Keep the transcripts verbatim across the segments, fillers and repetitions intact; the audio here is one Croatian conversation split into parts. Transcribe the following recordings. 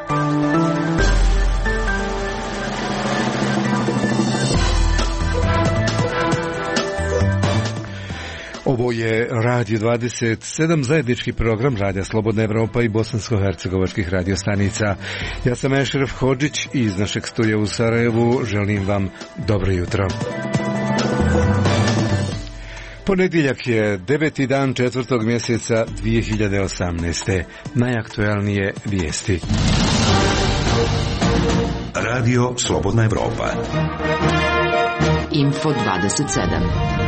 Ovo je Radio dvadeset sedam, zajednički program Radija Slobodna Evropa i bosansko-hercegovačkih radiostanica. Ja sam Ešref Hodžić i iz našeg studija u Sarajevu želim vam dobro jutro. Ponedjeljak je deveti dan četvrtog mjeseca dvije hiljade osamnaeste. Najaktualnije vijesti. Radio Slobodna Evropa. Info dvadeset sedam.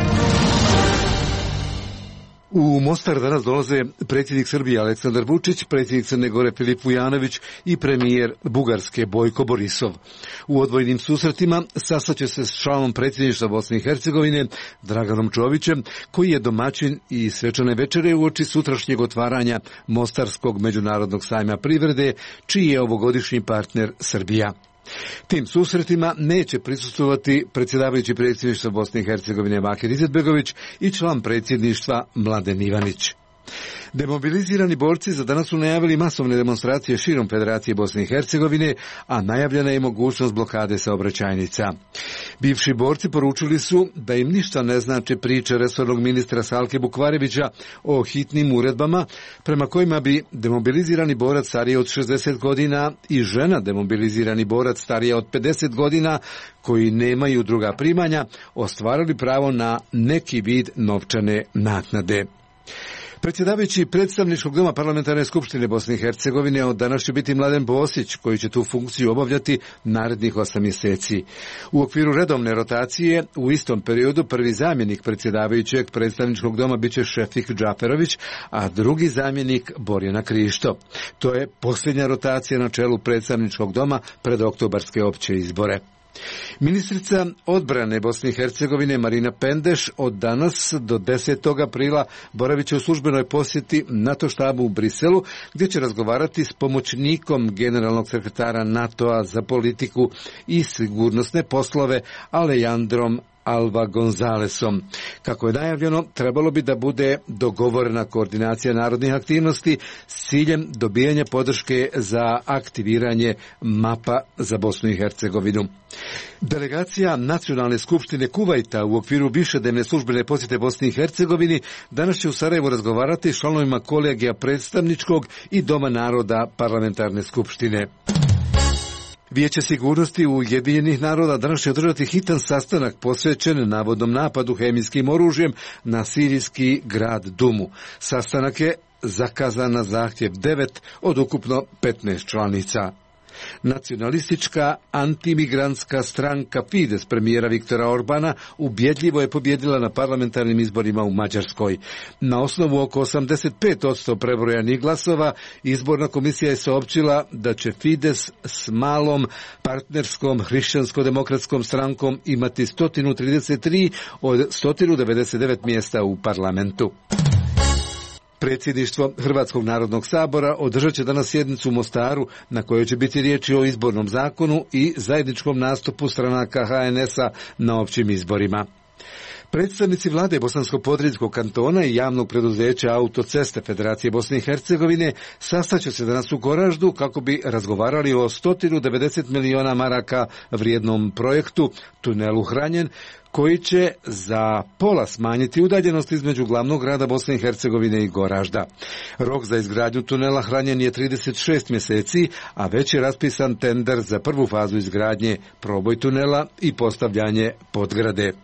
U Mostar danas dolaze predsjednik Srbije Aleksandar Vučić, predsjednik Crne Gore Filip Vujanović i premijer Bugarske Bojko Borisov. U odvojenim susretima sastaće se s članom predsjedništva Bosne i Hercegovine Draganom Čovićem, koji je domaćin i svečane večere uoči sutrašnjeg otvaranja Mostarskog međunarodnog sajma privrede, čiji je ovogodišnji partner Srbija. Tim susretima neće prisustvovati predsjedavajući predsjedništva Bosne i Hercegovine Bakir Izetbegović i član predsjedništva Mladen Ivanić. Demobilizirani borci za danas su najavili masovne demonstracije širom Federacije Bosne i Hercegovine, a najavljena je mogućnost blokade saobraćajnica. Bivši borci poručili su da im ništa ne znači priče resornog ministra Salke Bukvarevića o hitnim uredbama, prema kojima bi demobilizirani borac stariji od šezdeset godina i žena demobilizirani borac starija od pedeset godina, koji nemaju druga primanja, ostvarili pravo na neki vid novčane naknade. Predsjedavajući predstavničkog doma Parlamentarne skupštine Bosne i Hercegovine od danas će biti Mladen Bosić, koji će tu funkciju obavljati narednih osam mjeseci. U okviru redovne rotacije u istom periodu prvi zamjenik predsjedavajućeg predstavničkog doma biće Šefik Džaferović, a drugi zamjenik Borjana Krišto. To je posljednja rotacija na čelu predstavničkog doma pred oktobarske opće izbore. Ministrica odbrane Bosne i Hercegovine Marina Pendeš od danas do desetog aprila boravit će u službenoj posjeti NATO štabu u Briselu, gdje će razgovarati s pomoćnikom generalnog sekretara NATO-a za politiku i sigurnosne poslove Alejandrom Alva Gonzalesom. Kako je najavljeno, trebalo bi da bude dogovorena koordinacija narodnih aktivnosti s ciljem dobijanja podrške za aktiviranje mapa za Bosnu i Hercegovinu. Delegacija Nacionalne skupštine Kuvajta u okviru višednevne službene posjete Bosni i Hercegovini danas će u Sarajevu razgovarati s članovima kolegija predstavničkog i Doma naroda Parlamentarne skupštine. Vijeće sigurnosti Ujedinjenih naroda danas će održati hitan sastanak posvećen navodnom napadu hemijskim oružjem na sirijski grad Dumu. Sastanak je zakazan na zahtjev devet od ukupno petnaest članica. Nacionalistička antimigrantska stranka Fides premijera Viktora Orbana ubjedljivo je pobjedila na parlamentarnim izborima u Mađarskoj. Na osnovu oko osamdeset pet posto prebrojanih glasova izborna komisija je saopćila da će Fides s malom partnerskom hrišćansko-demokratskom strankom imati sto trideset tri od sto devedeset devet mjesta u parlamentu. Predsjedništvo Hrvatskog narodnog sabora održat će danas sjednicu u Mostaru na kojoj će biti riječi o izbornom zakonu i zajedničkom nastupu stranaka H N S-a na općim izborima. Predstavnici vlade Bosansko-Podrinjskog kantona i javnog preduzeća Autoceste Federacije Bosne i Hercegovine sastaće se danas u Goraždu kako bi razgovarali o sto devedeset miliona maraka vrijednom projektu tunelu Hranjen, koji će za pola smanjiti udaljenost između glavnog grada Bosne i Hercegovine i Goražda. Rok za izgradnju tunela Hranjen je trideset šest mjeseci, a već je raspisan tender za prvu fazu izgradnje, proboj tunela i postavljanje podgrade.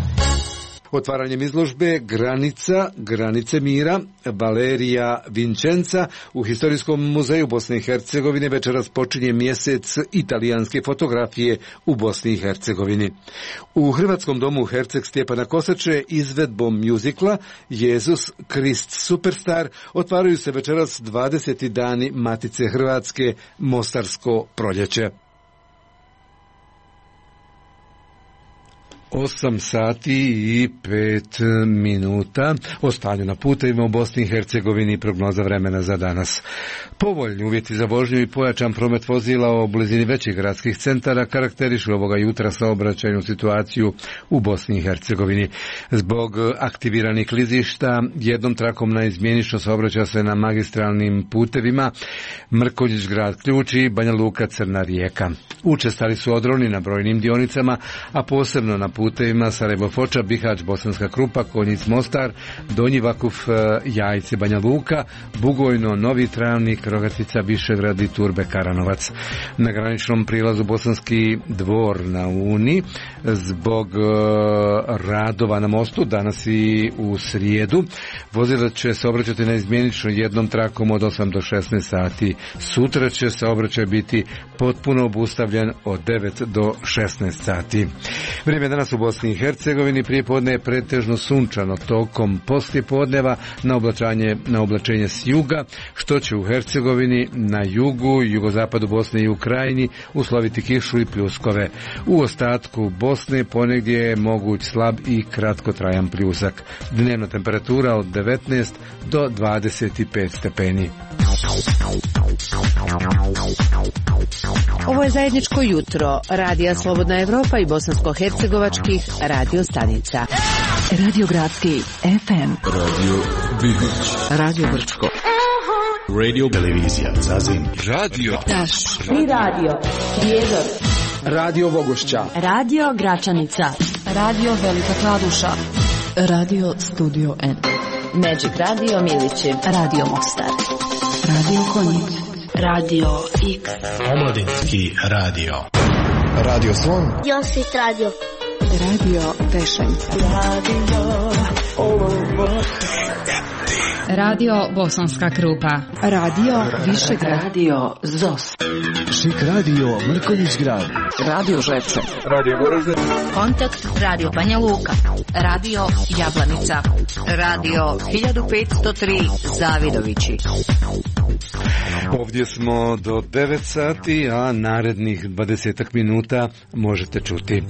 Otvaranjem izložbe Granica, granice mira, Valerija Vincenza u Historijskom muzeju Bosne i Hercegovine večeras počinje mjesec italijanske fotografije u Bosni i Hercegovini. U Hrvatskom domu Herceg Stjepana Kosače izvedbom mjuzikla Jezus Krist Superstar otvaraju se večeras dvadeseti dani Matice Hrvatske, Mostarsko proljeće. osam sati i pet minuta. O stanju na putevima u Bosni i Hercegovini i prognoza vremena za danas. Povoljni uvjeti za vožnju i pojačan promet vozila u blizini većih gradskih centara karakterišu ovoga jutra saobraćajnu situaciju u Bosni i Hercegovini. Zbog aktiviranih klizišta jednom trakom naizmjenično saobraća se na magistralnim putevima Mrkonjić grad Ključ i Banja Luka Crna Rijeka. Učestali su odroni na brojnim dionicama, a posebno na putevima Sarajevo Foča, Bihać Bosanska Krupa, Konjic Mostar, Donji Vakuf Jajce Banja Luka, Bugojno, Novi Travnik, Rogatica Višegrad i Turbe Karanovac. Na graničnom prilazu Bosanski Dvor na Uni zbog radova na mostu danas i u srijedu vozila će se obraćati naizmjenično jednom trakom od osam do šesnaest sati. Sutra će saobraćaj biti potpuno obustavljen od devet do šesnaest sati. Vrijeme danas u Bosni i Hercegovini prije podne je pretežno sunčano, tokom poslije podneva na oblačenje, na oblačenje s juga, što će u Hercegovini na jugu, jugozapadu Bosne i u Krajini usloviti kišu i pljuskove. U ostatku Bosne ponegdje je moguć slab i kratkotrajan pljusak. Dnevna temperatura od devetnaest do dvadeset pet stepeni. Ovo je zajedničko jutro Radija Slobodna Evropa i bosansko-hercegovačkih radio stanica. Radio Gradski F M, Radio Bihać, Radio Brčko, Radio Televizija Zazim, Radio Taš i Radio Prijedor, Radio Vogošća, Radio Gračanica, Radio Velika Kladuša, Radio Studio N, Magic Radio Milići, Radio Mostar, Radio Konjic, Radio X, Omladinski radio, Radio Slon, Josit Radio, Radio Pešanica, Radio Radio Bosanska Krupa, Radio Višegrad, Radio Zos, Šik Radio Mrkonjić grad, Radio Žepče, Radio Goražde, Kontakt Radio Banja Luka, Radio Jablanica, Radio hiljadu petsto tri Zavidovići. Ovdje smo do devet sati, a narednih dvadeset minuta možete čuti.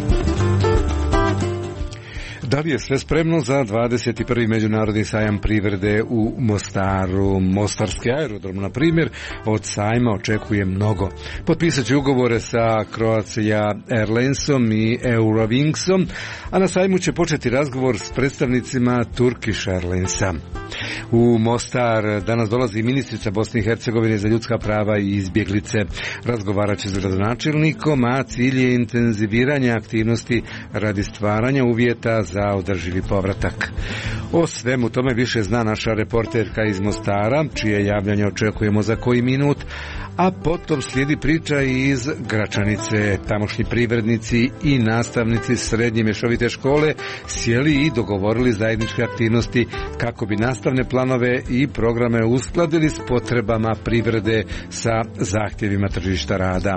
Da li je sve spremno za dvadeset prvi međunarodni sajam privrede u Mostaru? Mostarski aerodrom, na primjer, od sajma očekuje mnogo. Potpisat će ugovore sa Croatia Airlinesom i Eurowingsom, a na sajmu će početi razgovor s predstavnicima Turkish Airlinesa. U Mostar danas dolazi ministrica Bosne i Hercegovine za ljudska prava i izbjeglice. Razgovarat će s gradonačelnikom, a cilj je intenziviranje aktivnosti radi stvaranja uvjeta za održivi povratak. O svemu tome više zna naša reporterka iz Mostara, čije javljanje očekujemo za koji minut, a potom slijedi priča iz Gračanice. Tamošnji privrednici i nastavnici srednje mješovite škole sjeli i dogovorili zajedničke aktivnosti kako bi nastavne planove i programe uskladili s potrebama privrede sa zahtjevima tržišta rada.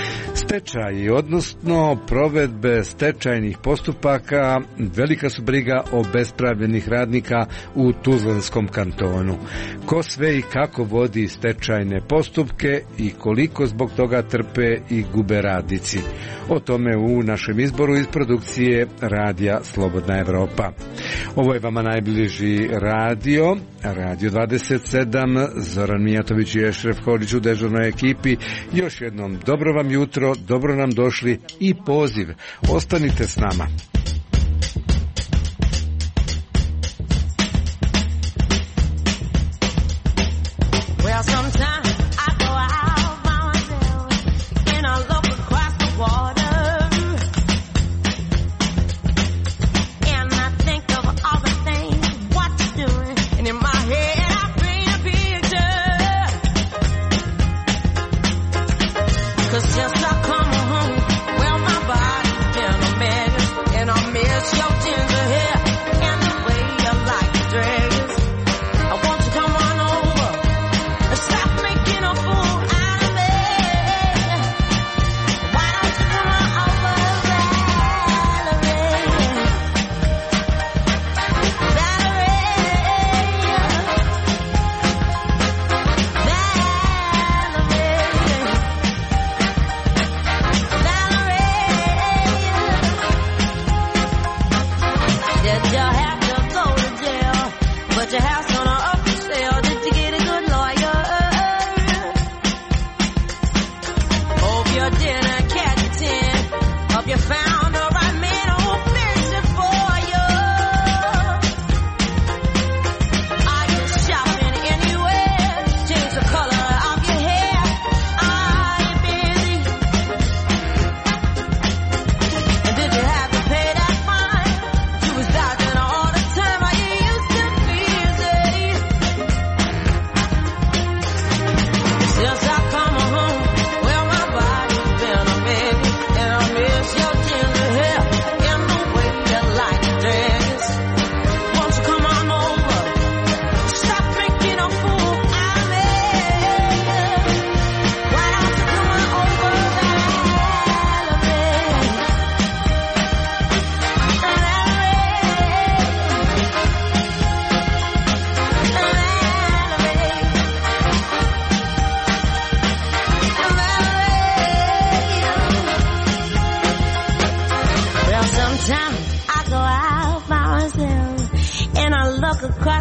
Stečaj, odnosno provedbe stečajnih postupaka, velika su briga o bespravljenih radnika u Tuzlanskom kantonu. Ko sve i kako vodi stečajne postupke i koliko zbog toga trpe i gube radnici. O tome u našem izboru iz produkcije Radija Slobodna Evropa. Ovo je vama najbliži radio, Radio dvadeset sedam, Zoran Mijatović i Ešref Hodžić u dežurnoj ekipi. Još jednom dobro vam jutro, dobro nam došli i poziv. Ostanite s nama. Just I come home, well my body's been a mess, and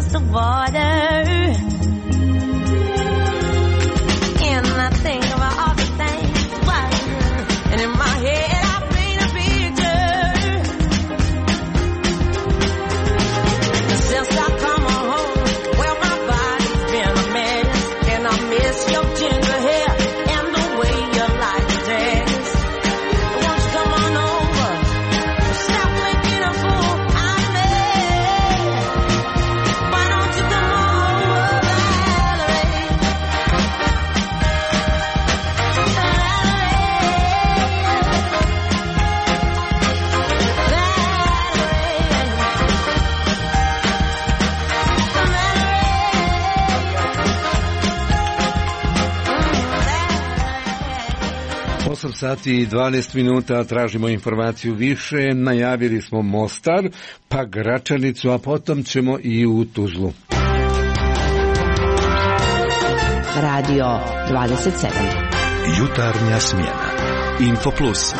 across the water. And I think about all the things, and in my head I paint a picture. Since I come home, well my body's been a mess, and I miss your ginger hair and the way you like to dance. Won't you come on over? Stop making a fool out of me. Why don't you come over, Valerie? osam sati i dvanaest minuta, tražimo informaciju više, najavili smo Mostar, pa Gračanicu, a potom ćemo i u Tuzlu. Radio dvadeset sedam. Jutarnja smjena. Info Plus.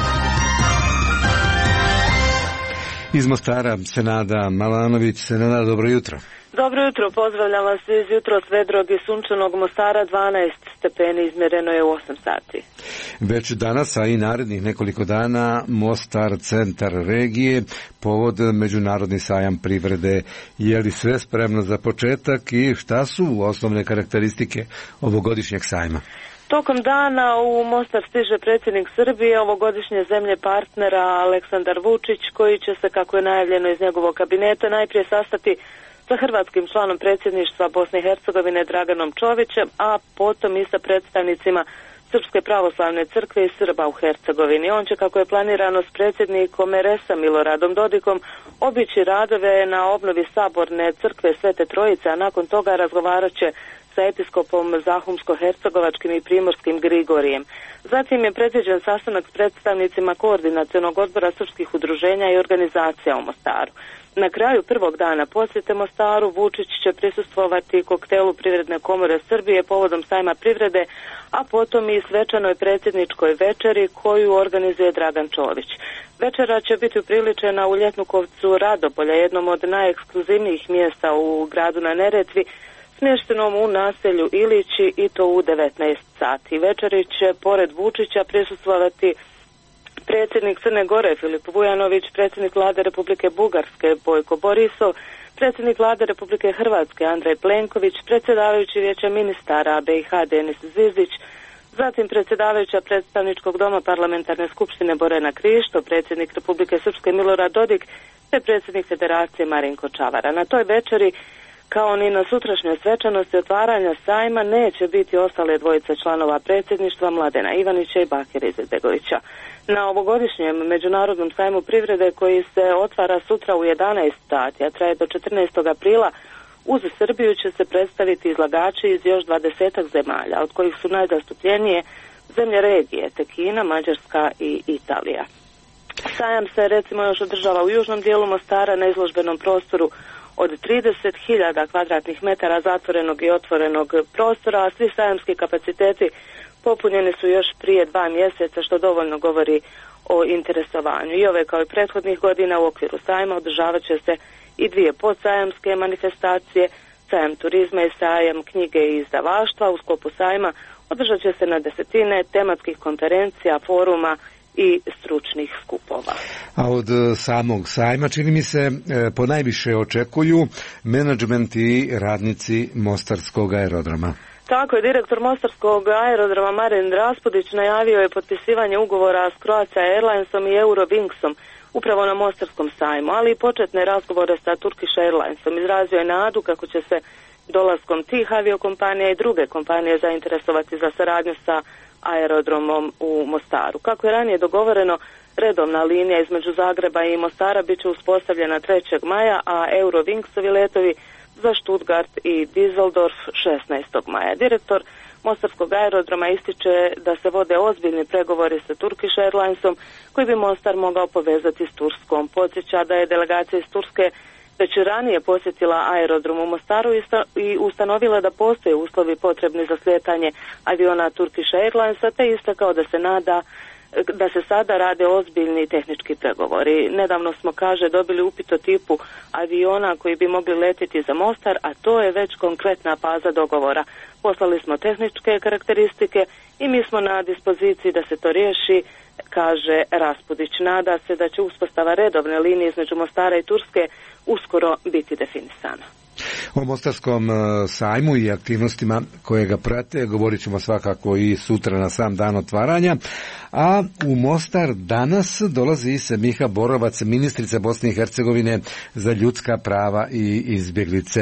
Iz Mostara Senada Malanović. Senada, dobro jutro. Dobro jutro, pozdravljam vas iz jutros vedrog i sunčanog Mostara, dvanaest stepeni izmjereno je u osam sati. Već danas, a i narednih nekoliko dana, Mostar, centar regije, povod Međunarodni sajam privrede. Je li sve spremno za početak i šta su osnovne karakteristike ovogodišnjeg sajma? Tokom dana u Mostar stiže predsjednik Srbije, ovogodišnje zemlje partnera Aleksandar Vučić, koji će se, kako je najavljeno iz njegovog kabineta, najprije sastati sa hrvatskim članom predsjedništva Bosne i Hercegovine Draganom Čovićem, a potom i sa predstavnicima Srpske pravoslavne crkve i Srba u Hercegovini. On će, kako je planirano, s predsjednikom er es a Miloradom Dodikom obići radove na obnovi saborne crkve Svete Trojice, a nakon toga razgovarat će sa episkopom Zahumsko-hercegovačkim i primorskim Grigorijem. Zatim je predviđen sastanak s predstavnicima Koordinacionog odbora srpskih udruženja i organizacija u Mostaru. Na kraju prvog dana posjete Mostaru Vučić će prisustvovati koktelu Privredne komore Srbije povodom sajma privrede, a potom i svečanoj predsjedničkoj večeri koju organizuje Dragan Čović. Večera će biti upriličena u Ljetnukovcu Radopolja, jednom od najekskluzivnijih mjesta u gradu na Neretvi, smještenom u naselju Ilići, i to u devetnaest sati. Večeri će pored Vučića prisustvovati predsjednik Crne Gore Filip Vujanović, predsjednik vlade Republike Bugarske Bojko Borisov, predsjednik vlade Republike Hrvatske Andrej Plenković, predsjedavajući vijeća ministara be i ha Denis Zizdić, zatim predsjedavajuća predstavničkog doma parlamentarne skupštine Borena Krišto, predsjednik Republike Srpske Milorad Dodik te predsjednik Federacije Marinko Čavara. Na toj večeri, kao ni na sutrašnjoj svečanosti otvaranja sajma, neće biti ostale dvojice članova predsjedništva Mladena Ivanića i Bakira Izetbegovića. Na ovogodišnjem Međunarodnom sajmu privrede, koji se otvara sutra u jedanaest sati, a traje do četrnaestog aprila, uz Srbiju će se predstaviti izlagači iz još dvadesetak zemalja, od kojih su najzastupljenije zemlje regije, te Kina, Mađarska i Italija. Sajam se recimo još održava u južnom dijelu Mostara na izložbenom prostoru od trideset hiljada kvadratnih metara zatvorenog i otvorenog prostora, a svi sajamski kapaciteti popunjeni su još prije dva mjeseca, što dovoljno govori o interesovanju. I ove, kao i prethodnih godina, u okviru sajma održavat će se i dvije podsajamske manifestacije, sajam turizma i sajam knjige i izdavaštva. U sklopu sajma održat će se na desetine tematskih konferencija, foruma i stručnih skupova. A od samog sajma, čini mi se, ponajviše očekuju menadžment i radnici Mostarskog aerodroma. Tako je, direktor Mostarskog aerodroma Marin Raspudić najavio je potpisivanje ugovora s Croatia Airlinesom i Eurowingsom upravo na Mostarskom sajmu, ali i početne razgovore sa Turkish Airlinesom. Izrazio je nadu kako će se dolaskom tih aviokompanija i druge kompanije zainteresovati za saradnju sa aerodromom u Mostaru. Kako je ranije dogovoreno, redovna linija između Zagreba i Mostara bit će uspostavljena trećeg maja, a Eurowingsovi letovi za Stuttgart i Düsseldorf šesnaestog maja. Direktor Mostarskog aerodroma ističe da se vode ozbiljni pregovori sa Turkish Airlinesom, koji bi Mostar mogao povezati s Turskom. Podsjeća da je delegacija iz Turske već ranije posjetila aerodrom u Mostaru i ustanovila da postoje uslovi potrebni za slijetanje aviona Turkish Airlinesa, te istakao da se nada da se sada rade ozbiljni tehnički pregovori. Nedavno smo, kaže, dobili upit o tipu aviona koji bi mogli letjeti za Mostar, a to je već konkretna faza dogovora. Poslali smo tehničke karakteristike i mi smo na dispoziciji da se to riješi, kaže Raspudić. Nada se da će uspostava redovne linije između Mostara i Turske uskoro biti definisana. O Mostarskom sajmu i aktivnostima koje ga prate govorit ćemo svakako i sutra na sam dan otvaranja, a u Mostar danas dolazi Semiha Borovac, ministrica Bosne i Hercegovine za ljudska prava i izbjeglice.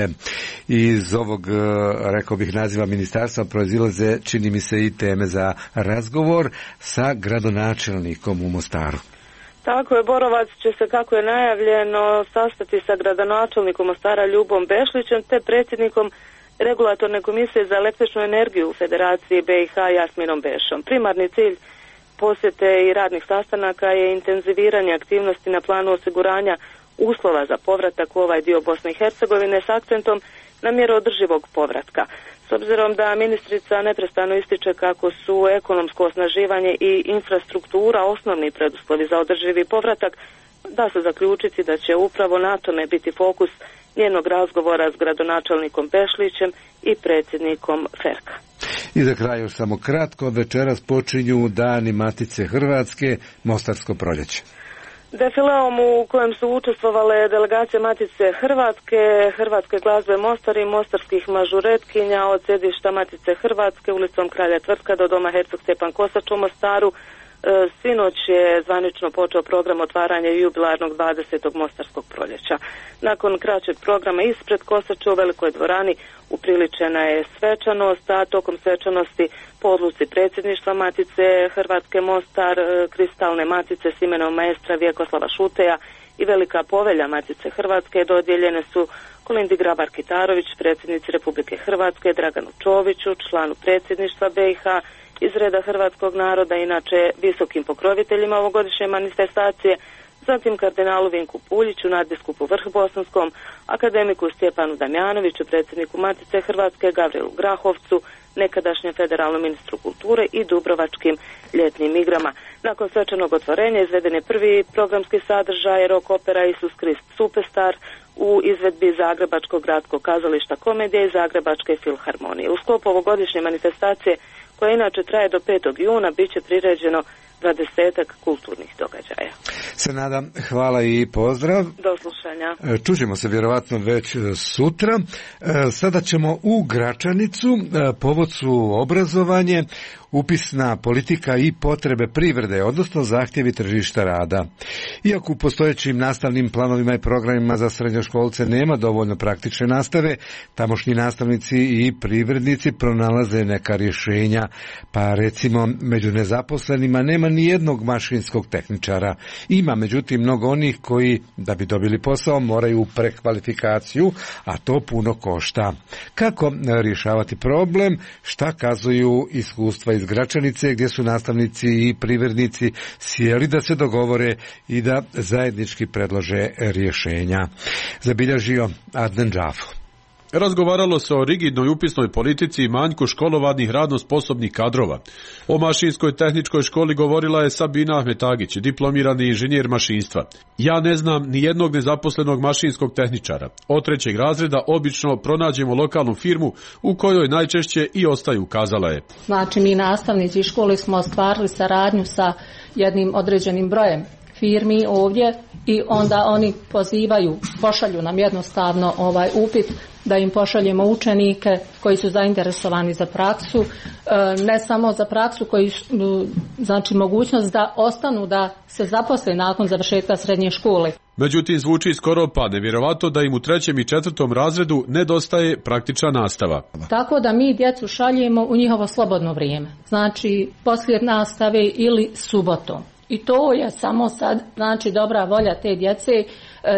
Iz ovog, rekao bih, naziva ministarstva proizilaze, čini mi se, i teme za razgovor sa gradonačelnikom u Mostaru. Tako je, Borovac će se, kako je najavljeno, sastati sa gradonačelnikom Mostara Ljubom Bešlićem te predsjednikom Regulatorne komisije za električnu energiju u Federaciji B i H Jasminom Bešom. Primarni cilj posjete i radnih sastanaka je intenziviranje aktivnosti na planu osiguranja uslova za povratak u ovaj dio Bosne i Hercegovine s akcentom na mjeru održivog povratka. S obzirom da ministrica neprestano ističe kako su ekonomsko osnaživanje i infrastruktura osnovni preduslovi za održivi povratak, da se zaključiti da će upravo na tome biti fokus njenog razgovora s gradonačelnikom Bešlićem i predsjednikom Ferka. I za kraj još samo kratko, večeras počinju Dani Matice Hrvatske, Mostarsko proljeće. Defileom u kojem su učestvovale delegacije Matice Hrvatske, Hrvatske glazbe Mostar i mostarskih mažuretkinja od sjedišta Matice Hrvatske ulicom Kralja Tvrtka do doma Herceg Stjepan Kosač u Mostaru. Sinoć je zvanično počeo program otvaranja jubilarnog dvadesetog Mostarskog proljeća. Nakon kraćeg programa ispred Kosača u velikoj dvorani upriličena je svečanost, a tokom svečanosti po odluci predsjedništva Matice Hrvatske Mostar, kristalne matice s imenom maestra Vjekoslava Šuteja i velika povelja Matice Hrvatske dodijeljene su Kolindi Grabar-Kitarović, predsjednici Republike Hrvatske, Draganu Čoviću, članu predsjedništva B i H iz reda hrvatskog naroda, inače visokim pokroviteljima ovogodišnje manifestacije, zatim kardinalu Vinku Puljiću, nadbiskupu Vrhbosanskom, akademiku Stjepanu Damjanoviću, predsjedniku Matice Hrvatske, Gavrilu Grahovcu, nekadašnjem federalnom ministru kulture i Dubrovačkim ljetnim igrama. Nakon svečanog otvorenja izveden je prvi programski sadržaj rock opera Isus Krist Superstar u izvedbi Zagrebačkog gradskog kazališta Komedije i Zagrebačke filharmonije. U sklopu ovogodišnje manifestacije, koja inače traje do petog juna, bit će priređeno dvadesetak kulturnih događaja. Senada, hvala i pozdrav. Do slušanja. Čućemo se vjerovatno već sutra. Sada ćemo u Gračanicu, povod su obrazovanje, upisna politika i potrebe privrede, odnosno zahtjevi tržišta rada. Iako u postojećim nastavnim planovima i programima za srednjoškolce nema dovoljno praktične nastave, tamošnji nastavnici i privrednici pronalaze neka rješenja, pa recimo među nezaposlenima nema ni jednog mašinskog tehničara. Ima međutim mnogo onih koji, da bi dobili posao, moraju prekvalifikaciju, a to puno košta. Kako rješavati problem? Šta kazuju iskustva iz Gračanice, gdje su nastavnici i privrednici sjeli da se dogovore i da zajednički predlože rješenja. Zabilježio Adnan Džafo. Razgovaralo se o rigidnoj upisnoj politici i manjku školovanih radno sposobnih kadrova. O mašinskoj tehničkoj školi govorila je Sabina Ahmetagić, diplomirani inženjer mašinstva. Ja ne znam ni jednog nezaposlenog mašinskog tehničara. Od trećeg razreda obično pronađemo lokalnu firmu u kojoj najčešće i ostaju, kazala je. Znači, mi nastavnici škole smo ostvarili saradnju sa jednim određenim brojem firmi ovdje i onda oni pozivaju, pošalju nam jednostavno ovaj upit da im pošaljemo učenike koji su zainteresovani za praksu, ne samo za praksu, koji znači mogućnost da ostanu, da se zaposle nakon završetka srednje škole. Međutim, zvuči skoro pa nevjerovatno da im u trećem i četvrtom razredu nedostaje praktična nastava. Tako da mi djecu šaljemo u njihovo slobodno vrijeme, znači poslije nastave ili subotom. I to je samo sad, znači, dobra volja te djece, e,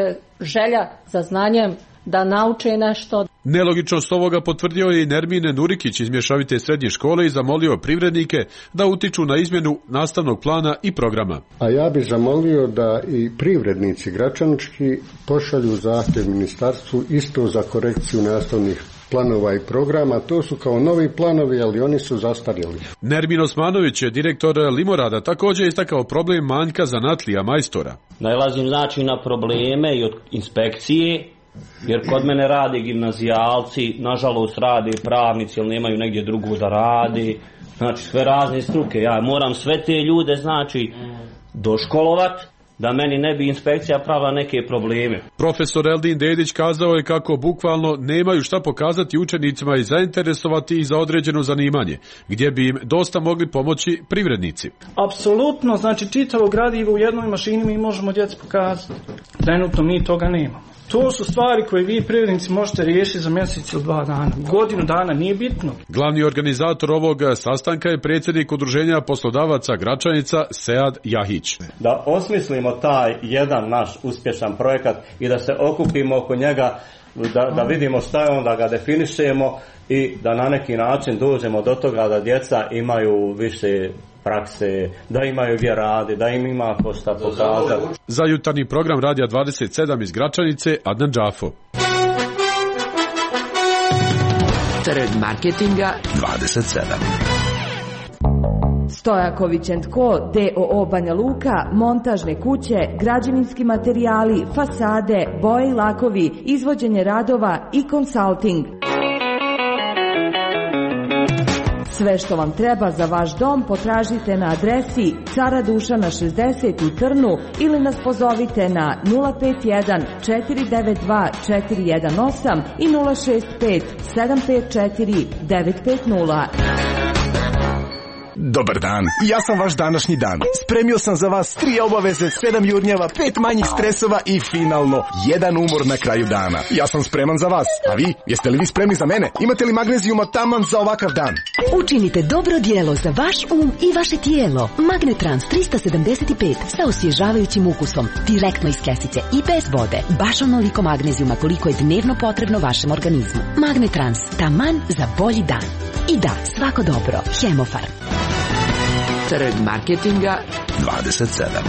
želja za znanjem, da nauče nešto. Nelogičnost ovoga potvrdio je i Nermine Nurikić iz mješovite srednje škole i zamolio privrednike da utiču na izmjenu nastavnog plana i programa. A ja bih zamolio da i privrednici gračanički pošalju zahtjev ministarstvu isto za korekciju nastavnih planova i programa, to su kao novi planovi, ali oni su zastarjeli. Nermin Osmanović, direktor Limorada, također je istakao problem manjka zanatlija majstora. Nailazim znači na probleme i od inspekcije, jer kod mene rade gimnazijalci, nažalost rade pravnici, ali nemaju negdje drugo da radi, znači sve razne struke. Ja moram sve te ljude znači doškolovat, da meni ne bi inspekcija pravila neke probleme. Profesor Eldin Dedić kazao je kako bukvalno nemaju šta pokazati učenicima i zainteresovati ih za određeno zanimanje, gdje bi im dosta mogli pomoći privrednici. Apsolutno, znači čitavo gradivo u jednoj mašini mi možemo djeci pokazati. Trenutno mi toga nemamo. To su stvari koje vi privrednici možete riješiti za mjesec ili dva dana. Godinu dana nije bitno. Glavni organizator ovog sastanka je predsjednik Udruženja poslodavaca Gračanica Sead Jahić. Da osmislimo taj jedan naš uspješan projekat i da se okupimo oko njega, da, da vidimo šta je on, da ga definišemo i da na neki način dođemo do toga da djeca imaju više prakse, da imaju gdje radi, da im ima ko šta pokazati. Za jutarnji program Radija dvadeset sedam iz Gračanice, Adnan Džafo. Trg marketinga dvadeset sedam. Stojaković and Co. d o o Banja Luka, montažne kuće, građevinski materijali, fasade, boje i lakovi, izvođenje radova i konsalting. Sve što vam treba za vaš dom potražite na adresi Cara Dušana šezdeset u Trnu ili nas pozovite na nula pet jedan četiri devet dva četiri jedan osam i nula šest pet sedam pet četiri devet pet nula. Dobar dan, ja sam vaš današnji dan. Spremio sam za vas tri obaveze, sedam jurnjeva, pet manjih stresova i finalno jedan umor na kraju dana. Ja sam spreman za vas, a vi, jeste li vi spremni za mene? Imate li magnezijuma taman za ovakav dan? Učinite dobro dijelo za vaš um i vaše tijelo. Magnetrans trista sedamdeset pet sa osvježavajućim ukusom, direktno iz kesice i bez vode. Baš onoliko magnezijuma koliko je dnevno potrebno vašem organizmu. Magnetrans, taman za bolji dan. I da, svako dobro. Hemofarm. Trg marketinga dvadeset sedam.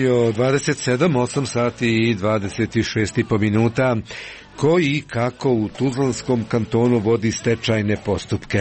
Radio dvadeset sedam, osam sati i dvadeset šest i po minuta. Ko i kako u Tuzlanskom kantonu vodi stečajne postupke?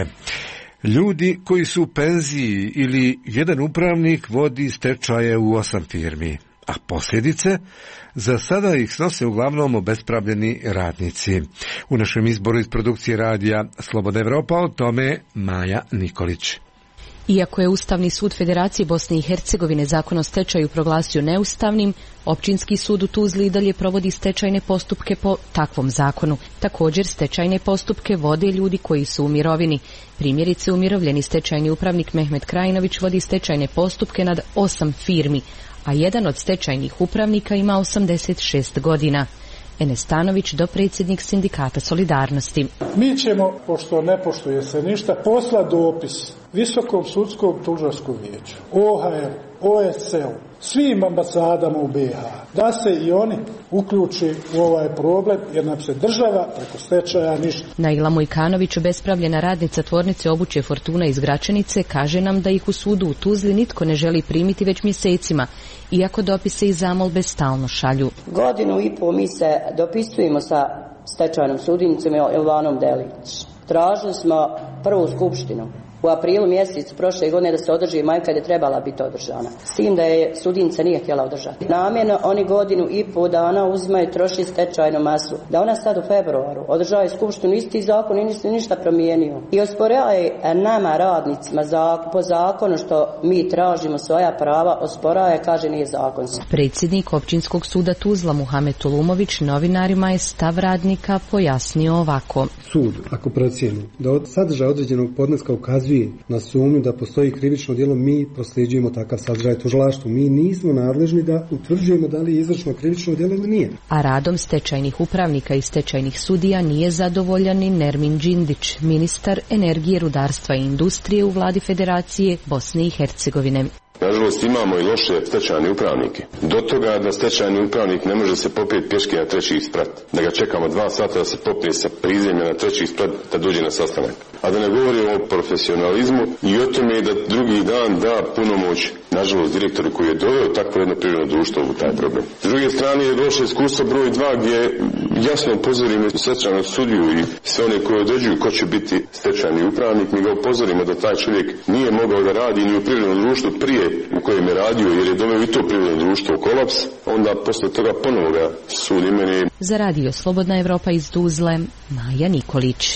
Ljudi koji su u penziji ili jedan upravnik vodi stečaje u osam firmi, a posljedice? Za sada ih snose uglavnom obespravljeni radnici. U našem izboru iz produkcije radija Slobodna Evropa o tome Maja Nikolić. Iako je Ustavni sud Federacije Bosne i Hercegovine zakon o stečaju proglasio neustavnim, Općinski sud u Tuzli i dalje provodi stečajne postupke po takvom zakonu. Također stečajne postupke vode ljudi koji su u mirovini. Primjerice, umirovljeni stečajni upravnik Mehmet Krajinović vodi stečajne postupke nad osam firmi, a jedan od stečajnih upravnika ima osamdeset šest godina. Enes Stanović, dopredsjednik Sindikata Solidarnosti. Mi ćemo, pošto ne poštuje se ništa, posla dopis Visokom sudskom tužilačkom vijeću, O H R, O S C E-u, svim ambasadama u B iH, da se i oni uključi u ovaj problem, jer nam se država preko stečaja ništa. Naila Mujkanović, obespravljena radnica tvornice obuće Fortuna iz Gračanice, kaže nam da ih u sudu u Tuzli nitko ne želi primiti već mjesecima, iako dopise i zamolbe stalno šalju. Godinu i pol mi se dopisujemo sa stečajnom sudnicom Ilvanom Delić. Tražili smo prvu skupštinu u aprilu mjesecu prošle godine da se održi maj kad je trebala biti održana. S tim da je sudnica nije htjela održati. Namjerno oni godinu i pol dana uzimaju i troši stečajnu masu. Da ona sad u februaru održava skupštinu, isti zakon i ništa, ništa promijenio. I osporaje nama radnicima po zakonu što mi tražimo svoja prava, osporaje, kaže nije zakonski. Predsjednik Općinskog suda Tuzla Muhamed Tulumović novinarima je stav radnika pojasnio ovako. Sud, ako procijeni da od sadržaja određenog podneska ukazuje na sumnju da postoji krivično djelo, mi prosljeđujemo takav sadržaj tužilaštvu. Mi nismo nadležni da utvrđujemo da li je izvršeno krivično djelo ili nije. A radom stečajnih upravnika i stečajnih sudija nije zadovoljan ni Nermin Đindić, ministar energije, rudarstva i industrije u vladi Federacije Bosne i Hercegovine. Nažalost, imamo i loše stečajne upravnike. Do toga da stečajni upravnik ne može se popeti pješke na treći sprat. Da ga čekamo dva sata da se popne sa prizemlja na treći sprat da dođe na sastanak. A da ne govorimo o profesionalizmu i o tome da drugi dan da punomoć, nažalost, direktoru koji je doveo takvo jedno privredno društvo u taj problem. S druge strane je došlo iskustvo broj dva gdje jasno upozorimo stečajnog sudiju i sve one koje određuju ko će biti stečajni upravnik. Mi ga upozorimo da taj čovjek nije mogao da radi ni u privrednom društvu prije u kojem je radio, jer je doveo i to privredno društvo u kolaps, onda posle toga ponovo ga sud imenuje. Za radio Slobodna Evropa iz Tuzle, Maja Nikolić.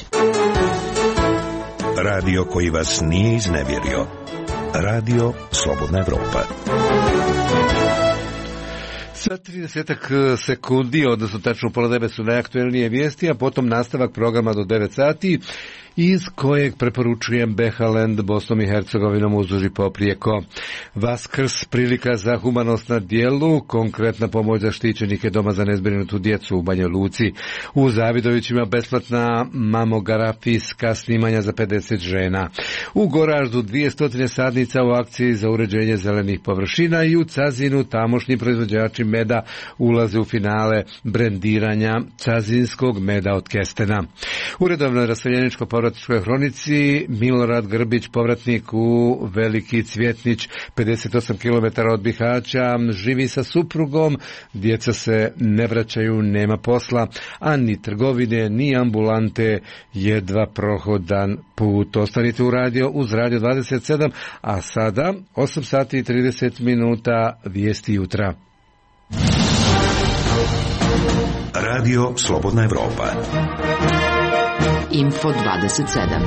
Radio koji vas nije iznevjerio. Radio Slobodna Evropa. Sa tridesetak sekundi, odnosno tačno pola devet su najaktuelnije vijesti, a potom nastavak programa do devet sati, iz kojeg preporučujem Behalend Bosnom i Hercegovinom uzduž i poprijeko. Vaskrs, prilika za humanost na dijelu, konkretna pomoć za štićenike doma za nezbrinutu djecu u Banja Luci. U Zavidovićima besplatna mamografijska snimanja za pedeset žena. U Goraždu dvjesto sadnica u akciji za uređenje zelenih površina i u Cazinu tamošnji proizvođači meda ulaze u finale brendiranja cazinskog meda od kestena. Uredovno raseljeničko povratničkoj hronici Milorad Grbić, povratnik u Veliki Cvjetnić, pedeset osam kilometara od Bihaća, živi sa suprugom, djeca se ne vraćaju, nema posla, a ni trgovine, ni ambulante, jedva prohodan put. Ostanite u radio uz Radio dvadeset sedam, a sada osam sati i trideset minuta vijesti jutra. Radio Slobodna Evropa. Info dvadeset sedam.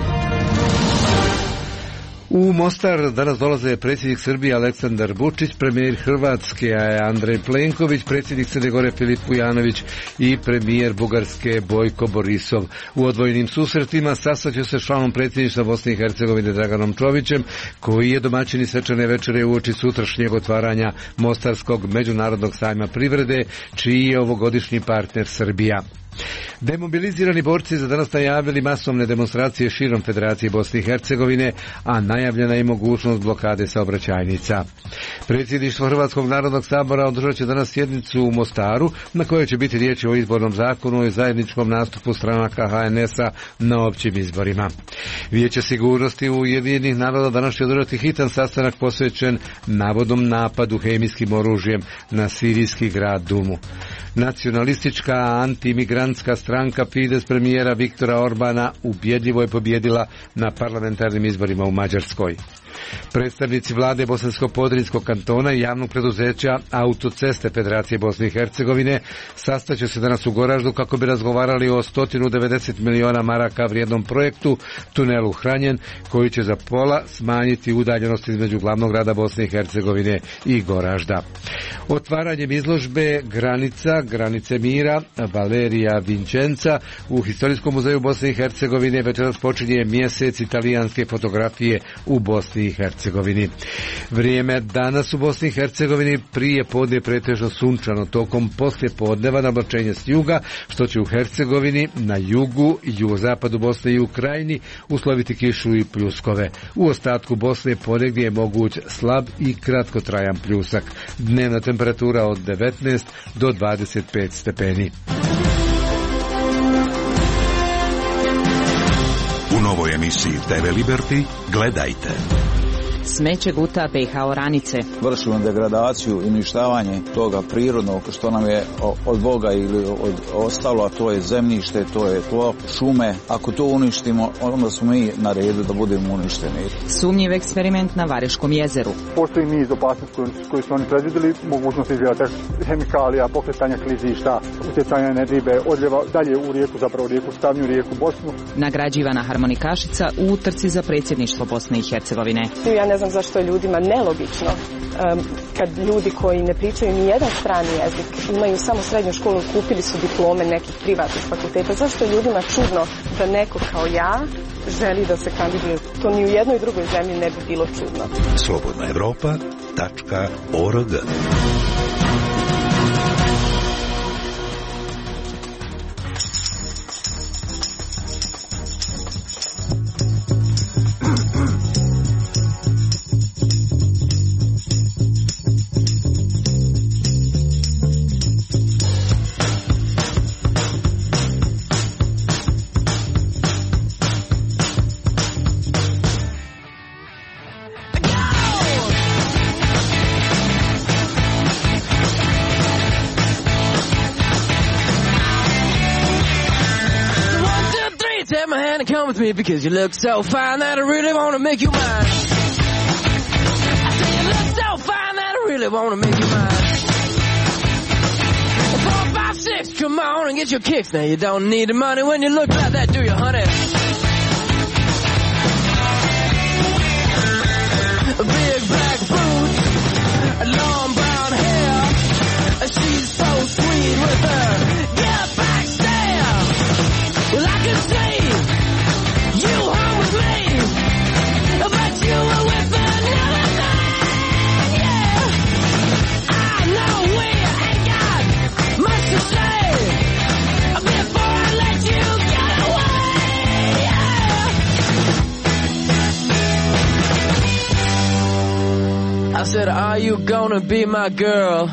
U Mostar danas dolaze predsjednik Srbije Aleksandar Vučić, premijer Hrvatske Andrej Plenković, predsjednik Crne Gore Filip Vujanović i premijer Bugarske Bojko Borisov. U odvojenim susretima sastaće se članom predsjedništva Bosne i Hercegovine Draganom Čovićem, koji je domaćin svečane večere uoči sutrašnjeg otvaranja Mostarskog međunarodnog sajma privrede, čiji je ovogodišnji partner Srbija. Demobilizirani borci za danas najavili masovne demonstracije širom Federacije Bosne i Hercegovine, a najavljena je mogućnost blokade saobraćajnica. Predsjedništvo Hrvatskog narodnog sabora održat će danas sjednicu u Mostaru, na kojoj će biti riječ o izbornom zakonu i zajedničkom nastupu stranaka H N S-a na općim izborima. Vijeće sigurnosti Ujedinjenih naroda danas će održati hitan sastanak posvećen navodnom napadu hemijskim oružjem na sirijski grad Dumu. Nacionalistička antimigrantska stranka Fides premijera Viktora Orbana ubjedljivo je pobjedila na parlamentarnim izborima u Mađarskoj. Predstavnici vlade Bosansko-Podrinjskog kantona i javnog preduzeća Autoceste Federacije Bosne i Hercegovine sastaće se danas u Goraždu kako bi razgovarali o sto devedeset miliona maraka vrijednom projektu tunelu Hranjen, koji će za pola smanjiti udaljenost između glavnog grada Bosne i Hercegovine i Goražda. Otvaranjem izložbe Granica, granice mira Valerija Vincenca u Historijskom muzeju Bosne i Hercegovine večeras počinje mjesec italijanske fotografije u Bosni i Hercegovini. Vrijeme danas u Bosni i Hercegovini prije podne pretežno sunčano, tokom poslije podneva nablačenje s juga, što će u Hercegovini, na jugu, jugozapadu Bosne i u Krajini usloviti kišu i pljuskove. U ostatku Bosne ponegdje je moguć slab i kratkotrajan pljusak. Dnevna temperatura od devetnaest do dvadeset pet stepeni. U novoj emisiji T V Liberty gledajte. Smeće guta B i H oranice. Vršimo degradaciju i uništavanje toga prirodnog što nam je od Boga ili od ostalo, a to je zemljište, to je tlo, šume. Ako to uništimo, onda smo mi na redu da budemo uništeni. Sumnjiv eksperiment na Vareškom jezeru. Postoji niz opasnosti koji su oni predvidjeli, mogućnost izgleda hemikalija, pokretanja klizišta, utjecanja na ribe, odljeva dalje u rijeku, zapravo rijeku Stavnju, rijeku Bosnu. Nagrađivana harmonikašica u utrci za predsjedništvo Bosne i Hercegovine. Ja ne znam zašto je ljudima nelogično um, kad ljudi koji ne pričaju ni jedan strani jezik, imaju samo srednju školu, kupili su diplome nekih privatnih fakulteta. Zašto je ljudima čudno da neko kao ja želi da se kandiduje? To ni u jednoj i drugoj zemlji ne bi bilo čudno. slobodna evropa tačka org. Because you look so fine that I really want to make you mine. I say you look so fine that I really want to make you mine. Four, five, six, come on and get your kicks. Now you don't need the money when you look like that, do you, honey? Big black boots, long brown hair. She's so sweet with her get back stare. Well, I can see you home with me, but you were with another man, yeah. I know we ain't got much to say before I let you get away, yeah. I said, are you gonna be my girl?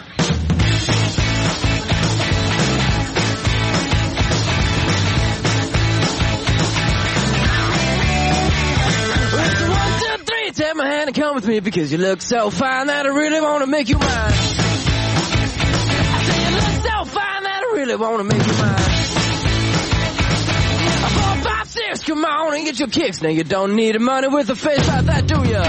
Take my hand and come with me because you look so fine that I really want to make you mine. I say you look so fine that I really want to make you mine. Four, five, six, come on and get your kicks. Now you don't need the money with a face like that, do ya?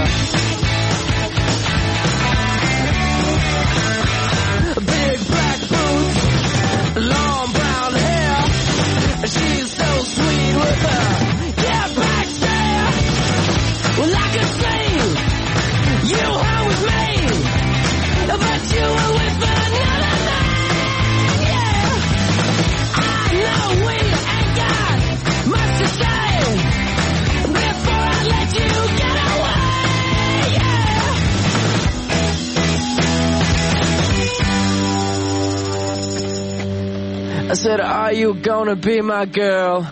Big black boots, long brown hair. She's so sweet with her yeah, back stare. Well, I can see you home with me, but you were with another man, yeah. I know we ain't got much to say before I let you get away, I said, are you gonna be my girl?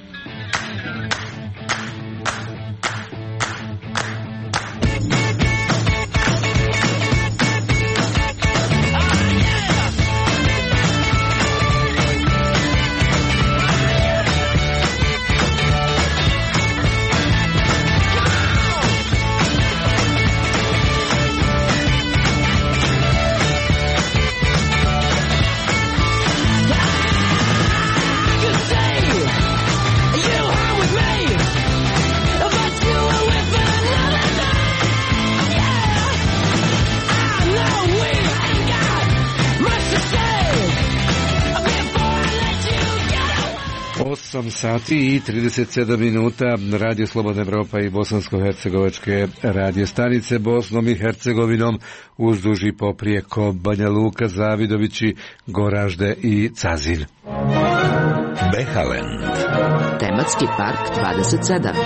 osam sati i trideset sedam minuta. Radio Slobodna Evropa i bosansko-hercegovačke radio stanice Bosnom i Hercegovinom uzduž i poprijeko Banja Luka, Zavidovići, Goražde i Cazin. Behalend. Tematski park dvadeset sedam.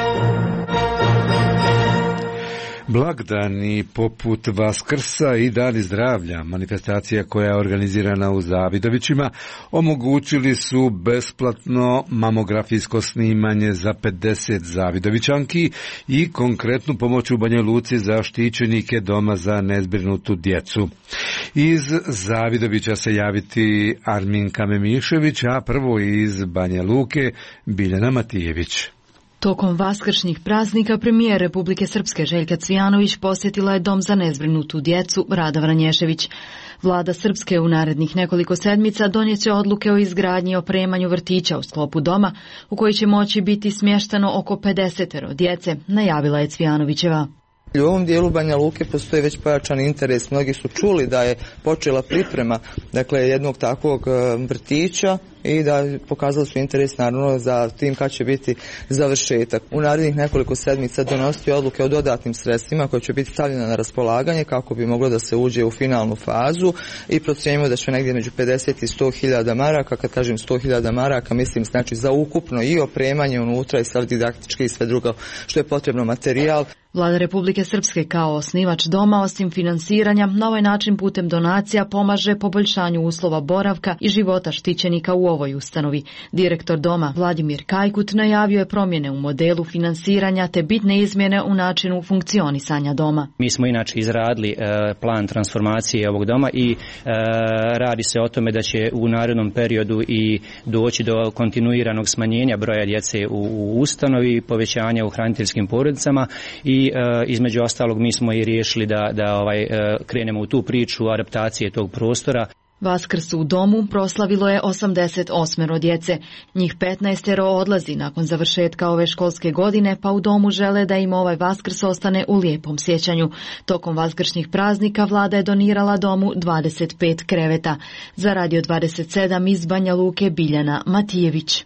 Blagdani poput Vaskrsa i Dani zdravlja, manifestacija koja je organizirana u Zavidovićima, omogućili su besplatno mamografijsko snimanje za pedeset Zavidovićanki i konkretnu pomoć u Banja Luci za štićenike doma za nezbrinutu djecu. Iz Zavidovića se javiti Arminka Memišević, a prvo iz Banja Luke Biljana Matijević. Tokom vaskršnjih praznika premijer Republike Srpske Željka Cvijanović posjetila je dom za nezbrinutu djecu Rada Vranješević. Vlada Srpske u narednih nekoliko sedmica donijet će odluke o izgradnji i opremanju vrtića u sklopu doma, u koji će moći biti smješteno oko pedeset djece, najavila je Cvijanovićeva. U ovom dijelu Banja Luke postoji već pojačan interes. Mnogi su čuli da je počela priprema dakle, jednog takvog vrtića i da pokazali su interes naravno za tim kad će biti završetak. U narednih nekoliko sedmica donositi odluke o dodatnim sredstvima koje će biti stavljena na raspolaganje kako bi moglo da se uđe u finalnu fazu i procjenjujemo da će negdje među pedeset i sto hiljada maraka, kad kažem sto hiljada maraka mislim znači za ukupno i opremanje unutra i sve didaktičke i sve drugo što je potrebno materijal. Vlada Republike Srpske kao osnivač doma osim finansiranja na ovaj način putem donacija pomaže poboljšanju uslova boravka i života štićenika u ovoj ustanovi. Direktor doma Vladimir Kajkut najavio je promjene u modelu finansiranja te bitne izmjene u načinu funkcionisanja doma. Mi smo inače izradili e, plan transformacije ovog doma i e, radi se o tome da će u narednom periodu i doći do kontinuiranog smanjenja broja djece u, u ustanovi, povećanja u hraniteljskim porodicama i I e, između ostalog mi smo i riješili da, da ovaj, e, krenemo u tu priču adaptacije tog prostora. Vaskrs u domu proslavilo je osamdeset osam djece. Njih petnaest odlazi nakon završetka ove školske godine, pa u domu žele da im ovaj Vaskrs ostane u lijepom sjećanju. Tokom vaskršnjih praznika vlada je donirala domu dvadeset pet kreveta. Za Radio dvadeset sedam iz Banja Luke Biljana Matijević.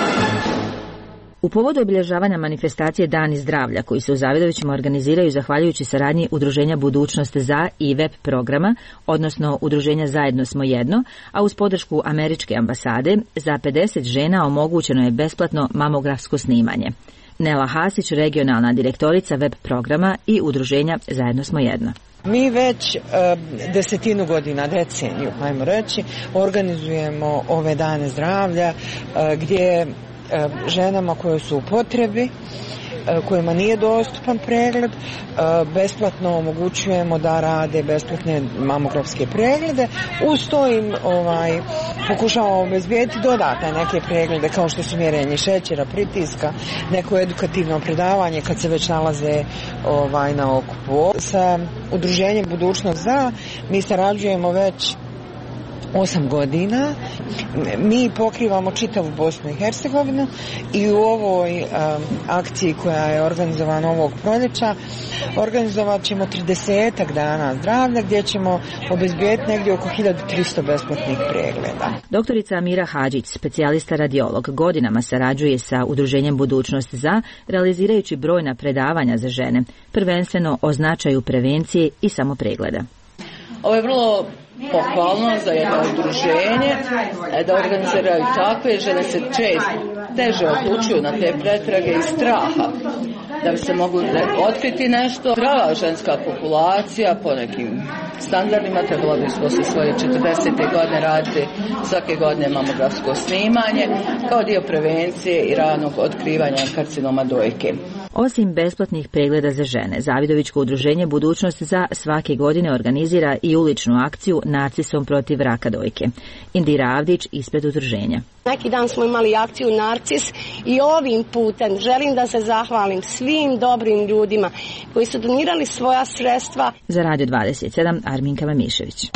U povodu obilježavanja manifestacije Dani zdravlja koji se u Zavidovićima organiziraju zahvaljujući saradnji Udruženja Budućnost za i web programa, odnosno Udruženja Zajedno smo jedno, a uz podršku Američke ambasade, za pedeset žena omogućeno je besplatno mamografsko snimanje. Nela Hasić, regionalna direktorica web programa i Udruženja Zajedno smo jedno. Mi već e, desetinu godina, deceniju, ajmo reći, organizujemo ove dane zdravlja e, gdje ženama koje su u potrebi, kojima nije dostupan pregled, besplatno omogućujemo da rade besplatne mamografske preglede. Uz to im ovaj, pokušavamo obezbijeti dodatne neke preglede kao što su mjerenje šećera, pritiska, neko edukativno predavanje kad se već nalaze ovaj, na okupu. Sa Udruženjem Budućnost za mi sarađujemo već osam godina. Mi pokrivamo čitavu Bosnu i Hercegovinu i u ovoj um, akciji koja je organizovana ovog proljeća organizovat ćemo tridesetak dana zdravlja gdje ćemo obezbijeti negdje oko hiljadu tristo besplatnih pregleda. Doktorica Amira Hadžić, specijalista radiolog, godinama sarađuje sa Udruženjem Budućnost za, realizirajući brojna predavanja za žene, prvenstveno o značaju prevencije i samopregleda. Ovo je vrlo pohvalno za jedno udruženje da organiziraju takve, žene se često teže odlučuju na te pretrage iz straha. da bi se moglo otkriti nešto. Zdrava ženska populacija po nekim standardima trebalo bi poslije svoje četrdesete godine raditi svake godine mamografsko snimanje kao dio prevencije i ranog otkrivanja karcinoma dojke. Osim besplatnih pregleda za žene, Zavidovićko udruženje Budućnost za svake godine organizira i uličnu akciju Narcisom protiv raka dojke. Indira Avdić ispred udruženja. Neki dan smo imali akciju Narcis i ovim putem želim da se zahvalim svim dobrim ljudima koji su donirali svoja sredstva. Za Radio dvadeset sedam Arminka Mamišević.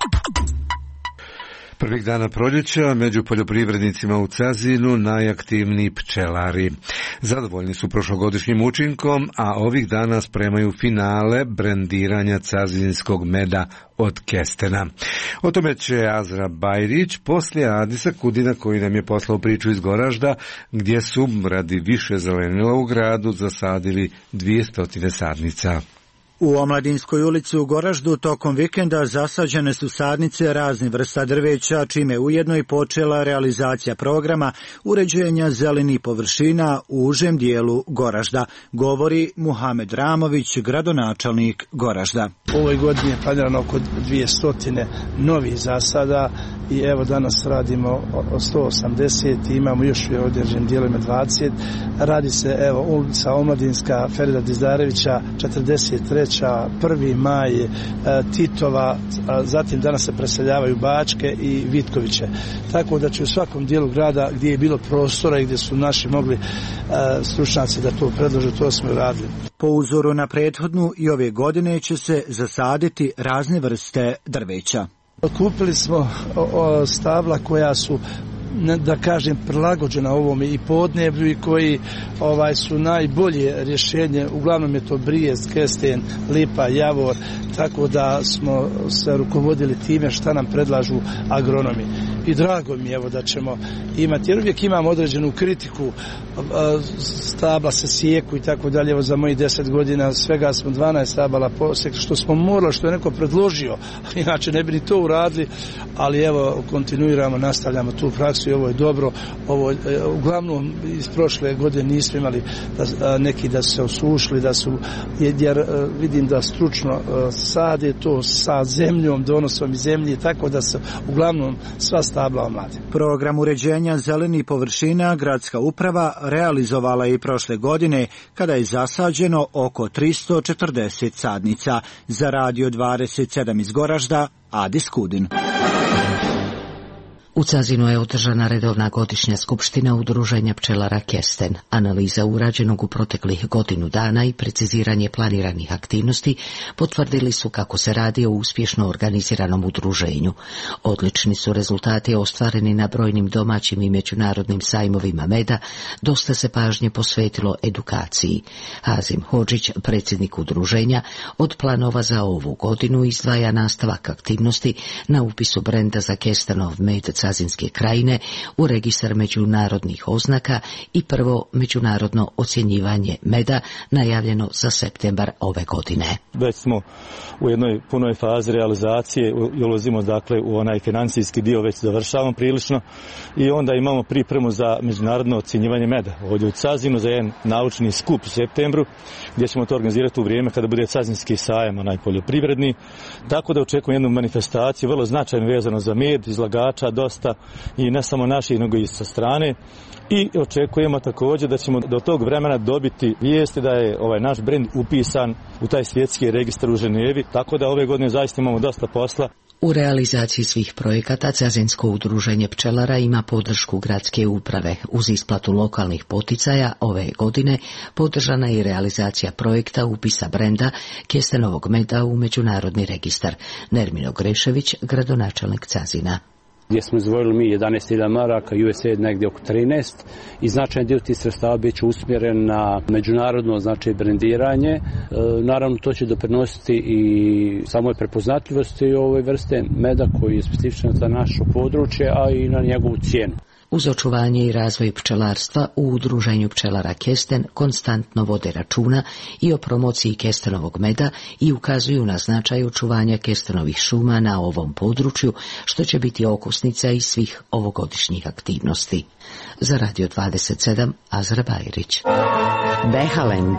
Prvih dana proljeća među poljoprivrednicima u Cazinu najaktivniji pčelari. Zadovoljni su prošlogodišnjim učinkom, a ovih dana spremaju finale brendiranja cazinskog meda od kestena. O tome će Azra Bajrić poslije Adisa Kudina koji nam je poslao priču iz Goražda, gdje su radi više zelenila u gradu zasadili dvjesto sadnica. U Omladinskoj ulici u Goraždu tokom vikenda zasađene su sadnice raznih vrsta drveća, čime ujedno i počela realizacija programa uređenja zelenih površina u užem dijelu Goražda, govori Muhamed Ramović, gradonačelnik Goražda. U ovoj godini je planirano oko dvjesto novih zasada i evo danas radimo o sto osamdeset i imamo još u određenim dijelovima dvadeset. Radi se evo ulica Omladinska Ferida Dizdarevića četrdeset tri, prvi maj, Titova, zatim danas se preseljavaju Bačke i Vitkoviće. Tako da će u svakom dijelu grada gdje je bilo prostora i gdje su naši mogli stručnjaci da to predlože, to smo radili. Po uzoru na prethodnu i ove godine će se zasaditi razne vrste drveća. Kupili smo stabla koja su, da kažem, prilagođena ovome i podneblju i koji ovaj su najbolje rješenje. Uglavnom je to brijest, kesten, lipa, javor, tako da smo se rukovodili time šta nam predlažu agronomi. I drago mi je evo da ćemo imati, jer uvijek imamo određenu kritiku, stabla se sijeku i tako dalje. Evo za mojih deset godina svega smo dvanaest stabala posjekli, što smo morali, što je neko predložio, inače ne bi ni to uradili, ali evo kontinuiramo, nastavljamo tu praksu i ovo je dobro. Ovo, uglavnom iz prošle godine nismo imali da, neki da su se osušili, da su, jer vidim da stručno sade to sa zemljom, donosom iz zemlje, tako da se uglavnom sva stabla omlade. Program uređenja zelenih površina gradska uprava realizovala je i prošle godine kada je zasađeno oko tristo četrdeset sadnica. Za Radio dvadeset sedam iz Goražda, Adis Kudin. U Cazinu je održana redovna godišnja skupština Udruženja pčelara Kesten. Analiza urađenog u proteklih godinu dana i preciziranje planiranih aktivnosti potvrdili su kako se radi o uspješno organiziranom udruženju. Odlični su rezultati ostvareni na brojnim domaćim i međunarodnim sajmovima meda, dosta se pažnje posvetilo edukaciji. Hazim Hodžić, predsjednik udruženja, od planova za ovu godinu izdvaja nastavak aktivnosti na upisu brenda za Kestenov med Cazinske krajine u registar međunarodnih oznaka i prvo međunarodno ocjenjivanje meda najavljeno za septembar ove godine. Već smo u jednoj punoj fazi realizacije i ulazimo dakle u onaj financijski dio, već završavamo prilično i onda imamo pripremu za međunarodno ocjenjivanje meda ovdje u Cazinu za jedan naučni skup u septembru gdje ćemo to organizirati u vrijeme kada bude Cazinski sajam, onaj poljoprivredni, tako da očekujem jednu manifestaciju vrlo značajno vezano za med, izlagača dosta i ne samo naši, nego i sa strane. I očekujemo također da ćemo do tog vremena dobiti vijesti da je ovaj naš brend upisan u taj svjetski registar u Ženevi, tako da ove godine zaista imamo dosta posla. U realizaciji svih projekata Cazinsko udruženje pčelara ima podršku gradske uprave. Uz isplatu lokalnih poticaja ove godine podržana je i realizacija projekta upisa brenda Kestenovog meda u međunarodni registar. Nermino Grešević, gradonačelnik Cazina. Gdje smo izdvojili mi jedanaest hiljada maraka, U S A I D negdje oko trinaest i značajan dio tih sredstava bit će usmjeren na međunarodno znači brendiranje. E, naravno to će doprinositi i samoj prepoznatljivosti ove vrste meda koji je specifičan za naše područje, a i na njegovu cijenu. Uz očuvanje i razvoj pčelarstva u udruženju pčelara Kesten konstantno vode računa i o promociji kestenovog meda i ukazuju na značaj očuvanja kestenovih šuma na ovom području, što će biti okosnica i svih ovogodišnjih aktivnosti. Za Radio dvadeset sedam, Azra Bajrić. Behalend.